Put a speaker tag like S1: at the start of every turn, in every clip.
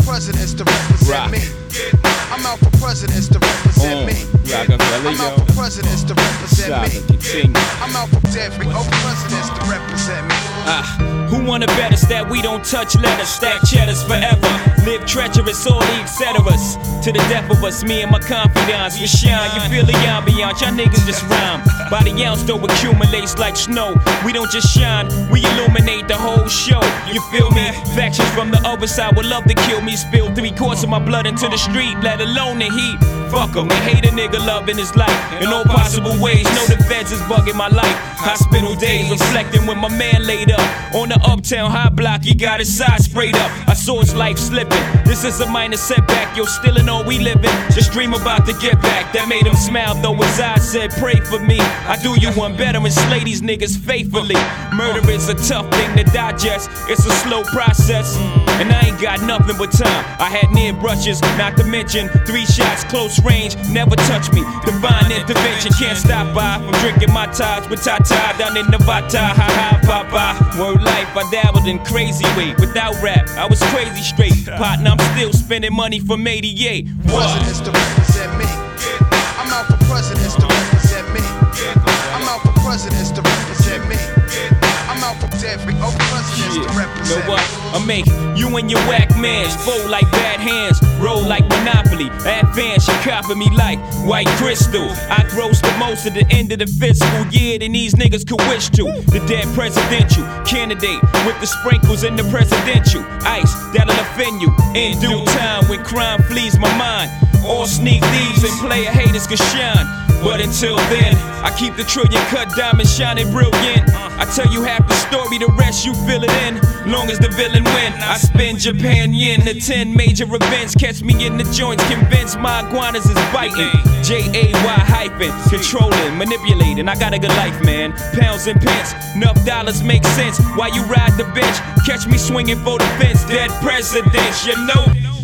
S1: presidents to represent me. I'm out for presidents to represent me. I'm out for presidents to represent me. I'm out for every presidents to represent me.
S2: Who wanna bet us that we don't touch letters, stack cheddars forever, live treacherous, all the etceteras. To the death of us, me and my confidants, we shine. You feel the ambiance, y'all niggas just rhyme. By the ounce though accumulates like snow. We don't just shine, we illuminate the whole show. You feel me? Factions from the other side would love to kill me. Spill 3/4 of my blood into the street, let alone the heat. Fuck 'em, they hate a nigga loving his life in all possible ways. Know the feds is bugging my life. Hospital days reflecting when my man laid up on the uptown high block. He got his side sprayed up. I saw his life slipping. This is a minor setback. Yo, still in all we living. Just dream about to get back. That made him smile though his eyes said, "Pray for me." I do you one better and slay these niggas faithfully. Murder is a tough thing to digest. It's a slow process, and I ain't got nothing but time. I had near brushes, not to mention 3 shots close range. Never touch me. Divine intervention can't stop by from drinking my ties with Tata down in Nevada. Ha ha, papa. Word life, I dabbled in crazy way. Without rap, I was crazy straight. Partner, I'm still spending money from 88.
S1: Presidents to represent me. I'm out for presidents to represent me. I'm out for presidents to represent me. I'm out for every presidents to represent me.
S2: Know what? I make you and your whack mans fold like bad hands, roll like Monopoly. Advance, you copy me like white crystal. I gross the most at the end of the fiscal year than these niggas could wish to. The dead presidential candidate with the sprinkles in the presidential ice that'll offend you in due time when crime flees my mind. All sneak thieves and player haters can shine. But until then, I keep the trillion cut diamond shining brilliant. I tell you half the story, the rest you fill it in. Long as the villain win, I spend Japan yen to 10 major events. Catch me in the joints, convinced my iguanas is biting. JAY hyphen, controlling, manipulating. I got a good life, man. Pounds and pence, enough dollars make sense. While you ride the bench, catch me swinging for the fence. Dead presidents, you know.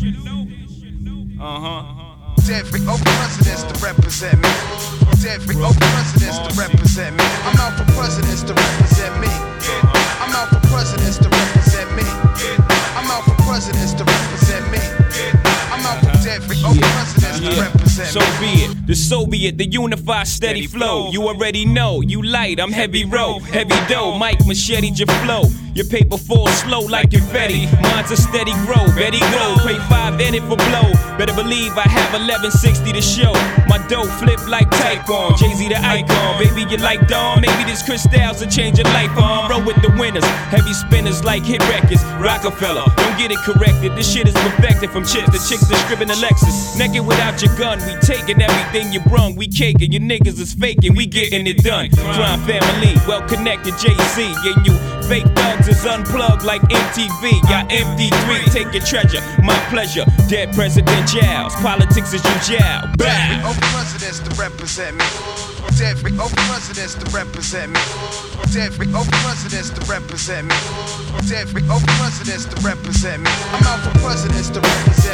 S1: Every presidents to represent me. Every presidents to represent me. I'm out for presidents to represent me. I'm out for presidents to represent me. I'm out for presidents to represent me. I'm out for every presidents to represent me.
S2: So be it, the Soviet, the unified steady flow. You already know, you light, I'm heavy row, heavy dough. Mike machete your flow. Your paper falls slow like confetti. Mine's a steady grow, Betty glow. Pray 5 in it for blow. Better believe I have 1160 to show. My dough flip like Typhon, Jay-Z the icon. Baby, you like Dawn? Maybe this crystals will change your life on. Roll with the winners, heavy spinners like hit records. Rockefeller, don't get it corrected. This shit is perfected from chicks to chicks that scribbing a Lexus. Naked without your gun, we taking everything you brung. We caking, you niggas is faking, we getting it done. Crime family, well connected Jay-Z. And you fake thugs is unplugged like MTV. Got MD3, take your treasure, my pleasure. Dead presidentials, politics is you jail. Bow.
S1: Presidents to represent me. Every presidents to represent me. Every presidents to represent me. Every presidents to represent me. I'm out for presidents to represent me.